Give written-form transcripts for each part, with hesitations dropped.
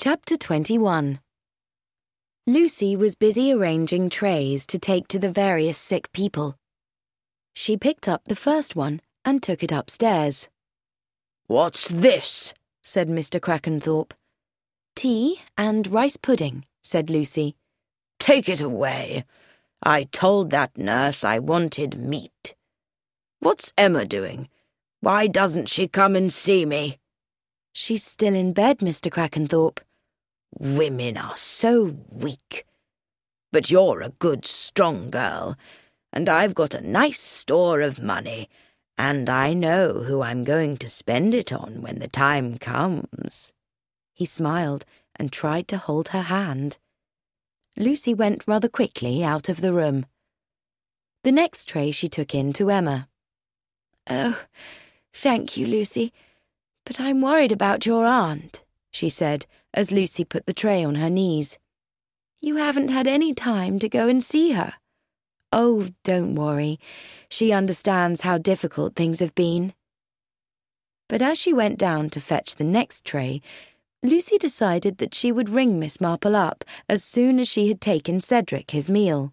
Chapter 21. Lucy was busy arranging trays to take to the various sick people. She picked up the first one and took it upstairs. "What's this?" said Mr. Crackenthorpe. "Tea and rice pudding," said Lucy. "Take it away. I told that nurse I wanted meat. What's Emma doing? Why doesn't she come and see me?" "She's still in bed, Mr. Crackenthorpe." "Women are so weak. But you're a good, strong girl, and I've got a nice store of money, and I know who I'm going to spend it on when the time comes." He smiled and tried to hold her hand. Lucy went rather quickly out of the room. The next tray she took in to Emma. "Oh, thank you, Lucy, but I'm worried about your aunt," she said, as Lucy put the tray on her knees. "You haven't had any time to go and see her." "Oh, don't worry. She understands how difficult things have been." But as she went down to fetch the next tray, Lucy decided that she would ring Miss Marple up as soon as she had taken Cedric his meal.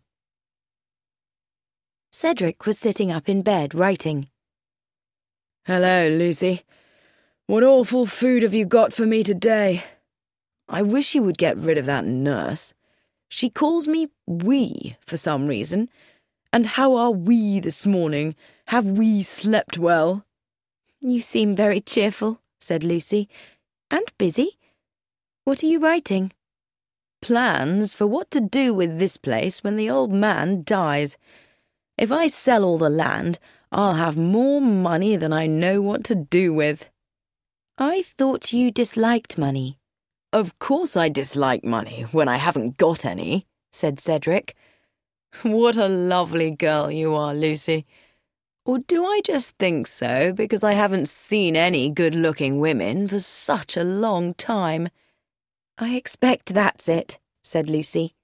Cedric was sitting up in bed writing. "Hello, Lucy. What awful food have you got for me today? I wish you would get rid of that nurse. She calls me we for some reason. And how are we this morning? Have we slept well?" "You seem very cheerful," said Lucy. "And busy. What are you writing?" "Plans for what to do with this place when the old man dies. If I sell all the land, I'll have more money than I know what to do with." "I thought you disliked money." "Of course I dislike money when I haven't got any," said Cedric. "What a lovely girl you are, Lucy. Or do I just think so because I haven't seen any good-looking women for such a long time?" "I expect that's it," said Lucy.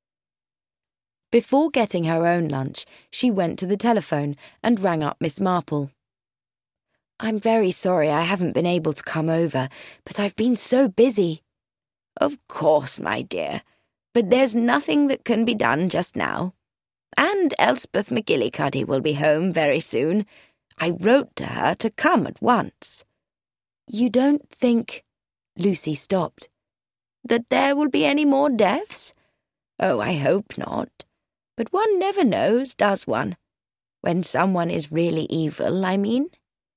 Before getting her own lunch, she went to the telephone and rang up Miss Marple. "I'm very sorry I haven't been able to come over, but I've been so busy." "Of course, my dear, but there's nothing that can be done just now. And Elspeth McGillicuddy will be home very soon. I wrote to her to come at once." "You don't think—" Lucy stopped. "That there will be any more deaths? Oh, I hope not. But one never knows, does one? When someone is really evil, I mean."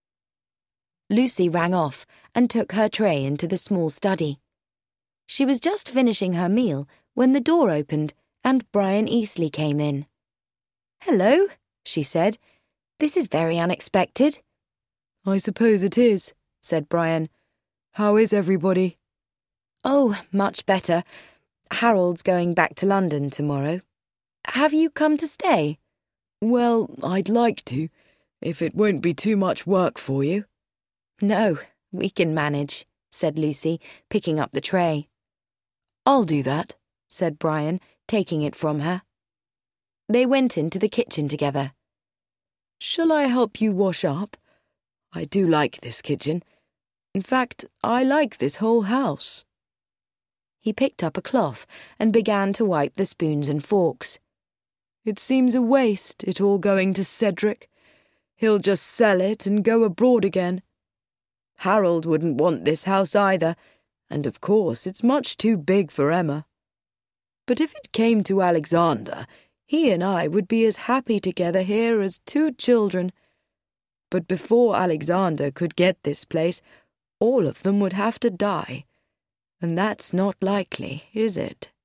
Lucy rang off and took her tray into the small study. She was just finishing her meal when the door opened and Brian Eastleigh came in. "Hello," she said. "This is very unexpected." "I suppose it is," said Brian. "How is everybody?" "Oh, much better. Harold's going back to London tomorrow. Have you come to stay?" "Well, I'd like to, if it won't be too much work for you." "No, we can manage," said Lucy, picking up the tray. "I'll do that," said Brian, taking it from her. They went into the kitchen together. "Shall I help you wash up? I do like this kitchen. In fact, I like this whole house." He picked up a cloth and began to wipe the spoons and forks. "It seems a waste, it all going to Cedric. He'll just sell it and go abroad again. Harold wouldn't want this house either, and of course it's much too big for Emma. But if it came to Alexander, he and I would be as happy together here as two children. But before Alexander could get this place, all of them would have to die. And that's not likely, is it?"